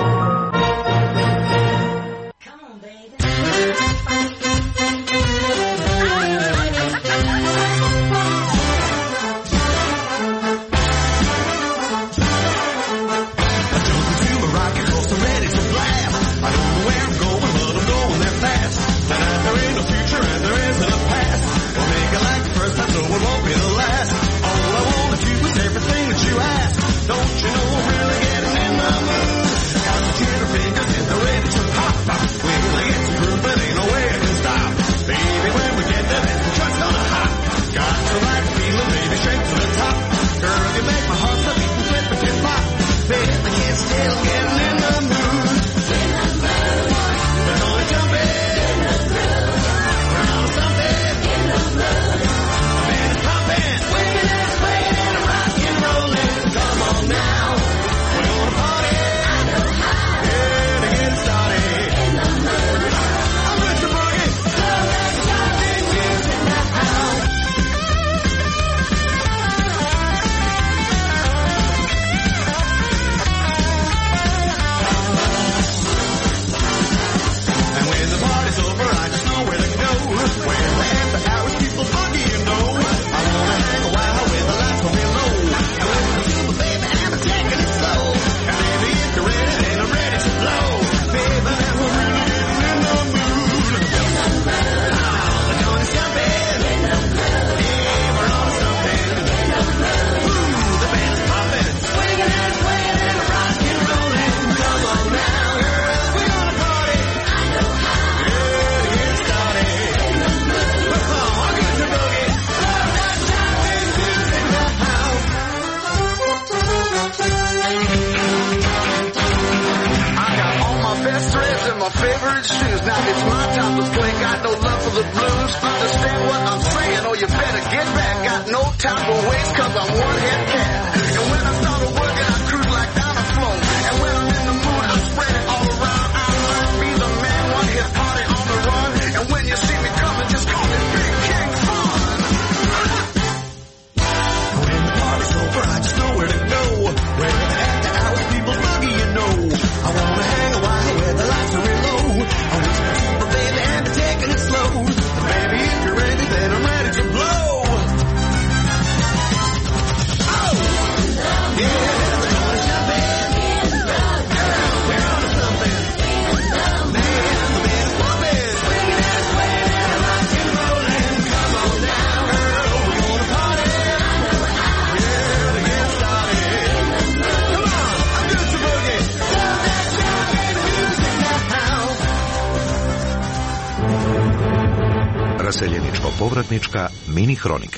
Raseljeničko-povratnička mini hronika.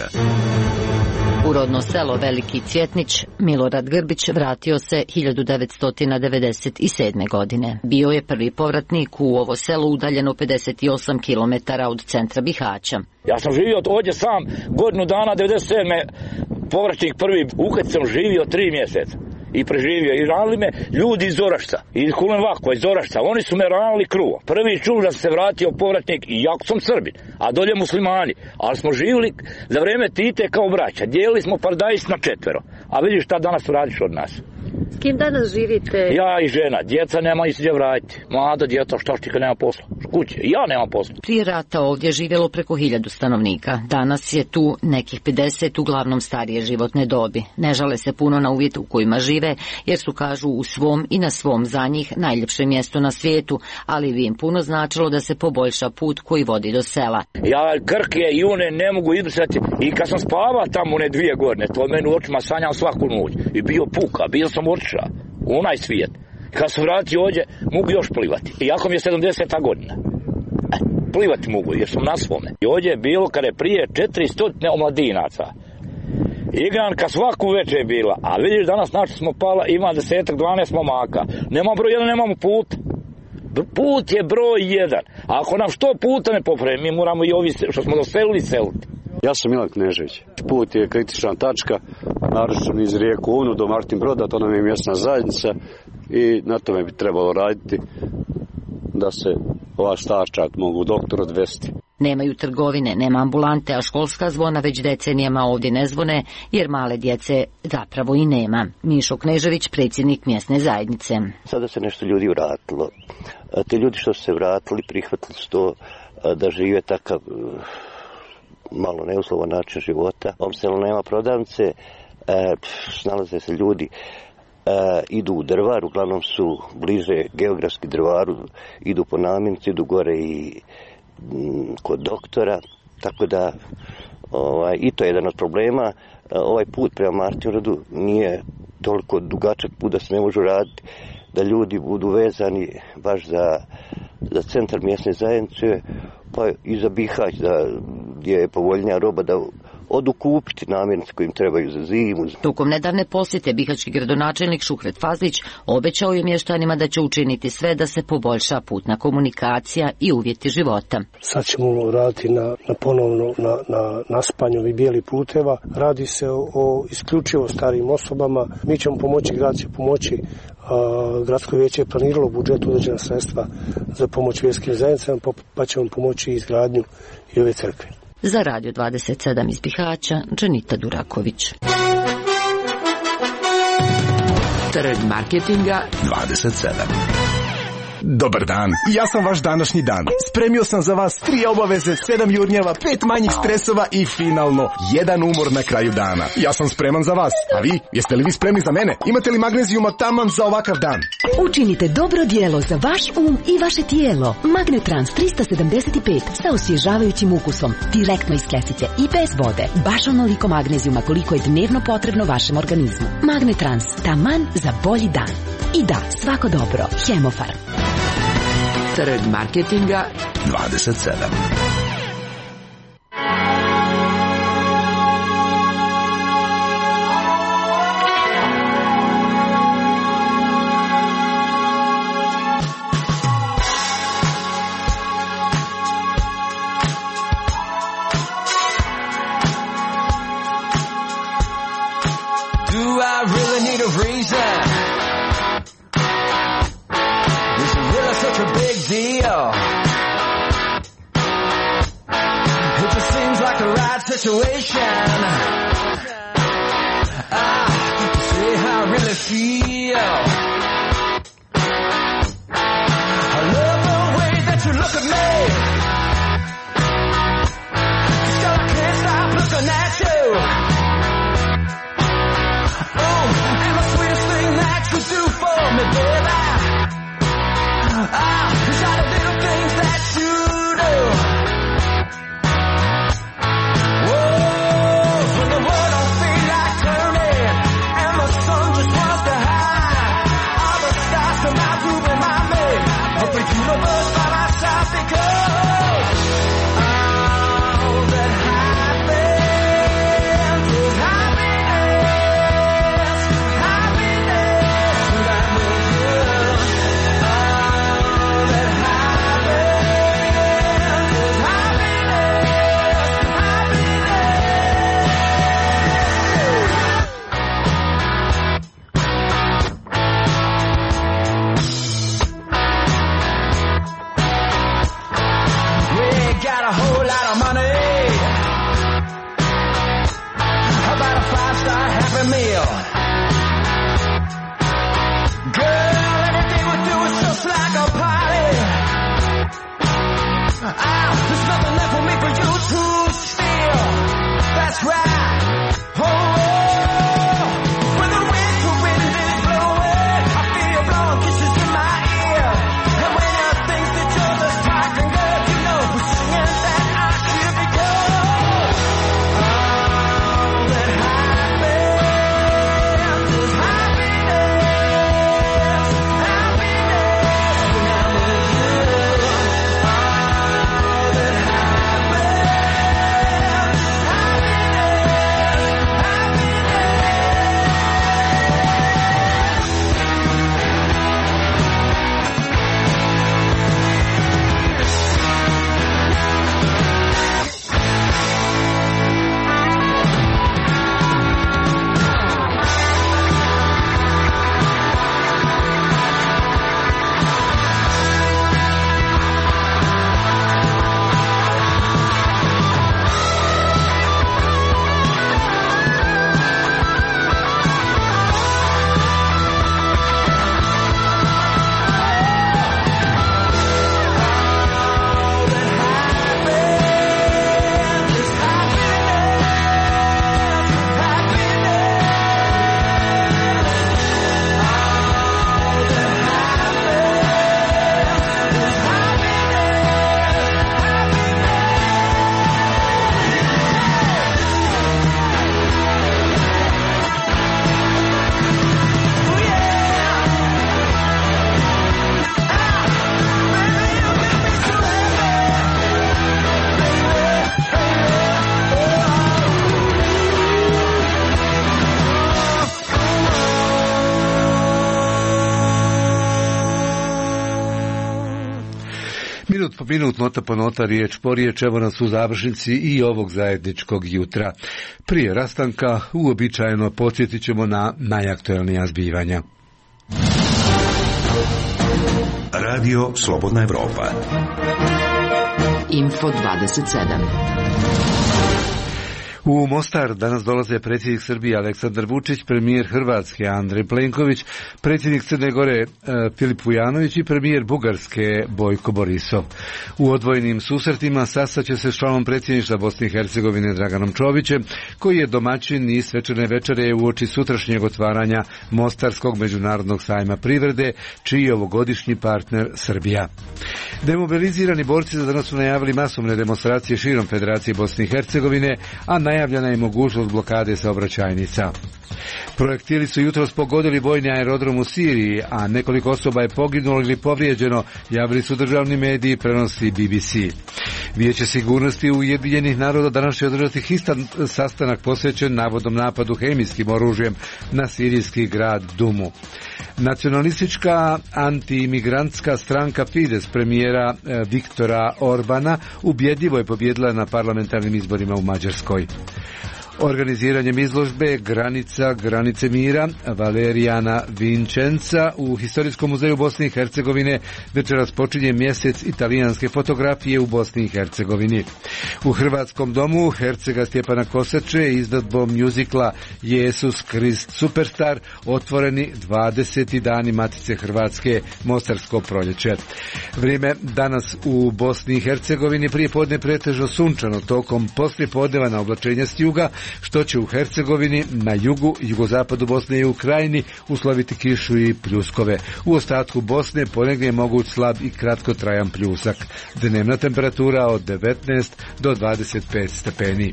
U rodno selo Veliki Cvjetnić Milorad Grbić vratio se hiljadu devetsto devedeset sedme. godine. Bio je prvi povratnik u ovo selo udaljeno pedeset osam kilometara od centra Bihaća. Ja sam živio ovdje sam godinu dana, devedeset sedme. povratnik prvi, ukad sam živio tri mjeseca. I preživio. I ranili me ljudi iz Orašca, iz Kulenvakova, iz Orašca. Oni su me ranili kruvo. Prvi čul da se vratio povratnik, i jako sam Srbin, a dolje muslimani. Ali smo živjeli za vrijeme Tite kao braća. Dijelili smo paradajs na četvero. A vidiš šta danas radiš od nas. S kim danas živite? Ja i žena. Djeca nema i se gdje vratiti. Mlada djeca, šta štika nema posla. Kuće. Ja nemam posla. Prije rata ovdje živjelo preko hiljadu stanovnika. Danas je tu nekih pedeset, uglavnom starije životne dobi. Ne žale se puno na uvjete u kojima žive, jer su, kažu, u svom i na svom za njih najljepše mjesto na svijetu, ali bi im puno značilo da se poboljša put koji vodi do sela. Ja Krke i one ne mogu izbrisati. I kad sam spavao tamo one dvije godine, to meni u očima sanjao svaku noć. I bio puka, bio sam otišao u onaj svijet. Kad sam vratio ovdje, mogu još plivati. Iako mi je sedamdeseta godina. E, plivati mogu, jer sam na svome. I ovdje je bilo kada je prije četiristo omladinaca. Igranka svaku večer je bila. A vidiš, danas znači smo pala, ima desetak, dvanaest momaka. Nema broj jedan, nemamo put. Put je broj jedan. A ako nam što puta ne popravi, mi moramo i ovi što smo doselili seliti. Ja sam Milan Knežević. put je kritična tačka, naročito iz rijeku Unu do Martin Broda, to nam je mjesna zajednica i na tome bi trebalo raditi da se ova starčad mogu doktor odvesti. Nemaju trgovine, nema ambulante, a školska zvona već decenijama ovdje ne zvone, jer male djece zapravo i nema. Mišo Knežević, predsjednik mjesne zajednice. Sada se nešto ljudi vratilo. Te ljudi što su se vratili, prihvatili su to da žive takav malo neuslovan način života. Opstalno nema prodavnice, snalaze se ljudi, idu u drvar, uglavnom su bliže geografski drvaru, idu po namirnici, idu gore i kod doktora, tako da ovaj, i to je jedan od problema. Ovaj put prema Martinbrodu nije toliko dugačak put da se ne može raditi, da ljudi budu vezani baš za, za centar mjesne zajednice, pa i za Bihać, da, gdje je povoljnija roba, da odu kupiti namirnice koje im trebaju za zimu. Tokom nedavne posjete bihaćki gradonačelnik Šukret Fazlić obećao je mještanima da će učiniti sve da se poboljša putna komunikacija i uvjeti života. Sad ćemo raditi na, na ponovno na, na naspanju ovih bijelih puteva. Radi se o, o isključivo starijim osobama. Mi ćemo pomoći, grad će pomoći. A, gradsko vijeće je planiralo u budžetu određena sredstva za pomoć vjerskim zajednicama, pa ćemo pomoći izgradnju i ove crkve. Za Radio dvadeset sedam iz Bihaća, Dženita Duraković. Trg marketinga dvadeset sedam. Dobar dan, ja sam vaš današnji dan. Spremio sam za vas tri obaveze, sedam jurnjeva, pet manjih stresova i finalno jedan umor na kraju dana. Ja sam spreman za vas, a vi, jeste li vi spremni za mene? Imate li magnezijuma taman za ovakav dan? Učinite dobro djelo za vaš um i vaše tijelo. Magnetrans tristo sedamdeset pet sa osvježavajućim ukusom, direktno iz kesice i bez vode. Baš onoliko magnezijuma koliko je dnevno potrebno vašem organizmu. Magnetrans, taman za bolji dan. I da, svako dobro. Hemofarm. Trg marketinga dvadeset sedam. Do I really need a reason? Is it really such a big deal? It just seems like the right situation. Ah, to say how I really feel. I love the way that you look at me. Still I can't stop looking at you. And the sweetest thing that you do for me, baby, ah, is all the little things that you do. Whoa, when the world don't feel like turning, and the sun just wants to hide. minut po minut, nota po nota, riječ po riječ, evo nas u završnici i ovog zajedničkog jutra. Prije rastanka uobičajeno podsjetit ćemo na najaktualnija zbivanja. Radio Slobodna Evropa. Info dvadeset sedam. U Mostar danas dolaze predsjednik Srbije Aleksandar Vučić, premijer Hrvatske Andrej Plenković, predsjednik Crne Gore Filip Vujanović i premijer Bugarske Bojko Borisov. U odvojenim susretima sastaće se s članom predsjedništva Bosne i Hercegovine Draganom Čovićem, koji je domaćin i svečane večere uoči sutrašnjeg otvaranja Mostarskog međunarodnog sajma privrede, čiji je ovogodišnji partner Srbija. Demobilizirani borci za danas su najavili masovne demonstracije širom Federacije Bosne i Hercegovine, a najavljena je mogućnost blokade saobraćajnica. Projektili su jutros pogodili vojni aerodrom u Siriji, a nekoliko osoba je poginulo ili povrijeđeno, javili su državni mediji i prenosi B B C. Vijeće sigurnosti Ujedinjenih naroda danas će održati histan sastanak posvećen navodnom napadu hemijskim oružjem na sirijski grad Dumu. Nacionalistička antiimigrantska stranka Fides premijera Viktora Orbana ubjedljivo je pobjedila na parlamentarnim izborima u Mađarskoj. Organiziranjem izložbe Granica, granice mira Valerijana Vincenca u Historijskom muzeju Bosne i Hercegovine večeras počinje mjesec italijanske fotografije u Bosni i Hercegovini. U Hrvatskom domu Hercega Stjepana Kosače izvedbom mjuzikla Jesus Krist Superstar otvoreni dvadeseti dani Matice Hrvatske Mostarsko proljeće. Vrijeme danas u Bosni i Hercegovini prije podne pretežno sunčano, tokom poslije podneva na oblačenja s juga, što će u Hercegovini, na jugu, jugozapadu Bosne i u Krajini usloviti kišu i pljuskove. U ostatku Bosne ponegdje je moguć slab i kratkotrajan pljusak. Dnevna temperatura od devetnaest do dvadeset pet stepeni.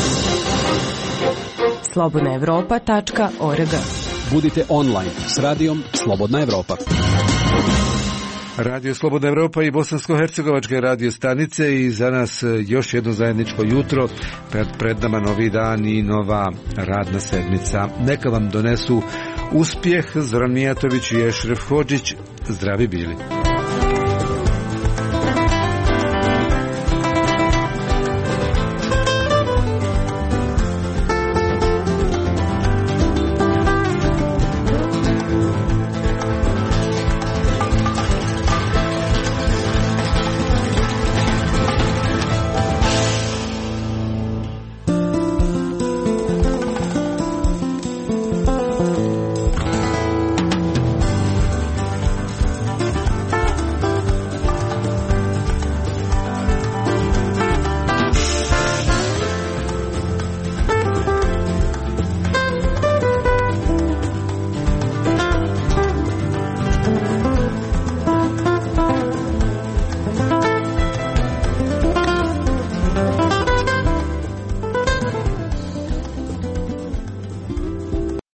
slobodna evropa tačka org. Budite online s radijom Slobodna Evropa. Radio Slobodna Evropa i bosansko-hercegovačke radio stanice i za nas još jedno zajedničko jutro, pred, pred nama novi dan i nova radna sedmica. Neka vam donesu uspjeh. Zoran Mijatović i Ešref Hodžić, zdravi bili.